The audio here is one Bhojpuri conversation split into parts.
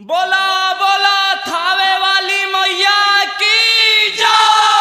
बोला बोला थावे वाली मैया की जय।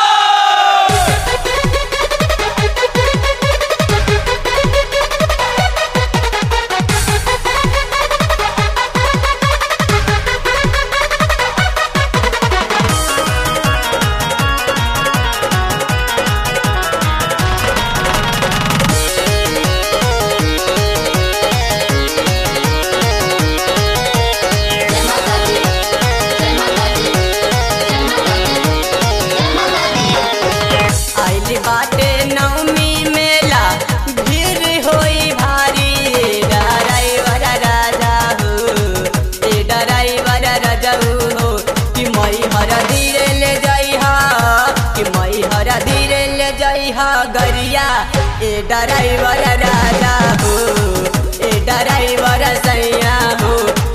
बाटे नवमी मेला भीड़ होई भारी डराइवर राजा हो डराइवर राजा हो कि मई हर धीरे ले जाइहा कि मई हर धीरे ले जाइहा गरिया ए डराइवर राजा हो ए डराइवर सैया हो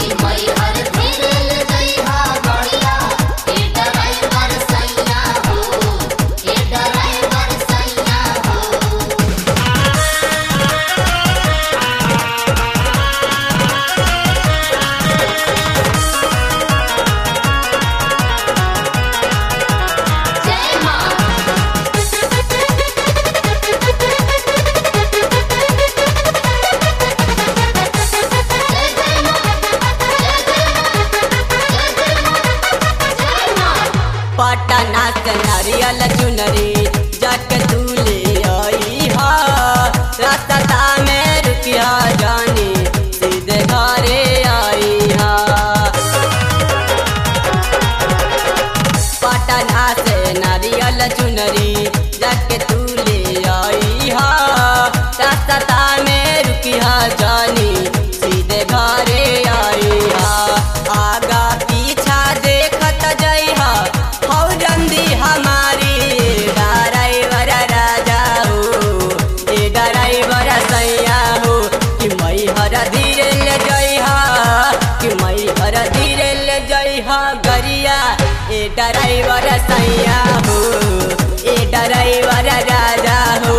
पटना से नारियल चुनरी जाके तू ले आई हा रास्ता में रुकिया जानी सीधे घरे आई हा। पटना से नारियल चुनरी जाके तू ले आई हा रास्ता में रुकिया जानी सीधे घरे आई हा। आगा पीछा देखत जइहा हमारी डराइवर राजा हो ए डराइवर सैया हो कि मई हर धीरे ले जइहा कि मई हर धीरे ले जइहा गरिया ए डराइवर सैया हो ए डराइवर राजा हो।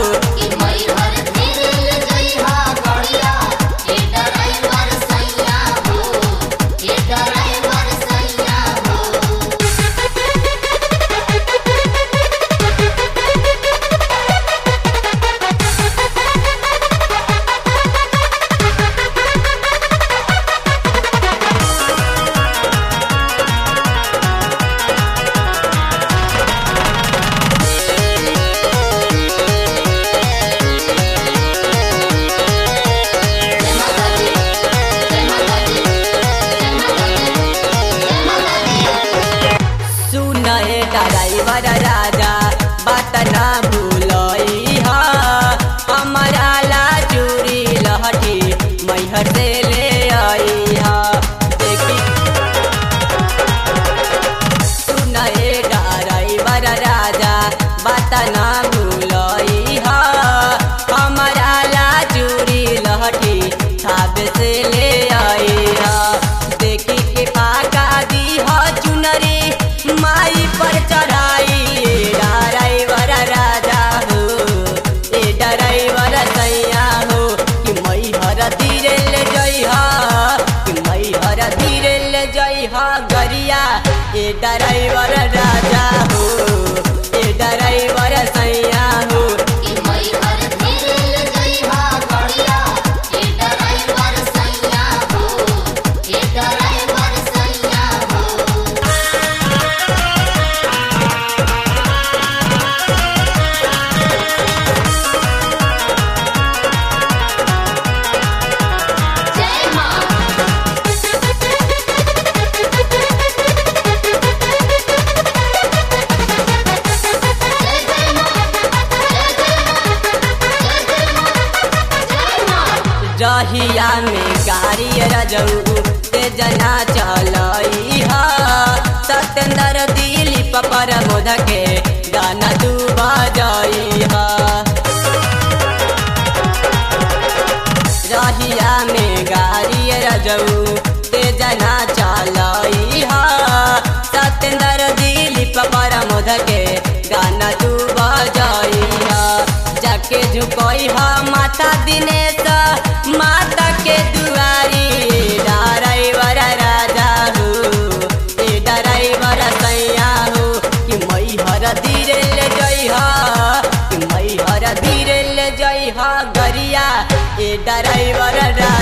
डराइवर राजा बात ना भूलई हा हमारा ला चूड़ी लहठी मैहर से ले आई हा। देखी सुनाए डराइवर राजा बात ना भूलई हा हमारा ला चूड़ी लहठी थावे से ले आई हा। देखी के पाका दी हा चुनरी माई पर चढ़ाई डराइवर राजा हो ए डराइवर सैया हो कि मई हर धीरे ले जइहा कि मई हर धीरे ले जइहा गरिया ए डराइवर राजा हो ए डराइवर सैया हो। रहिया में गाड़ी रजऊ ते जना चलई हा सत्येंद्र दिलीप पर मोद के गाना तू बजाई हा। रहिया में गाड़ी रजऊ ते जना चलई हा सत्येंद्र दिलीप पर मोद के गाना तू बजाई हा। जाके झुकई हा माथा दिनेश माता के दुआरी डराइवर राजा हो ड्राइवर राजा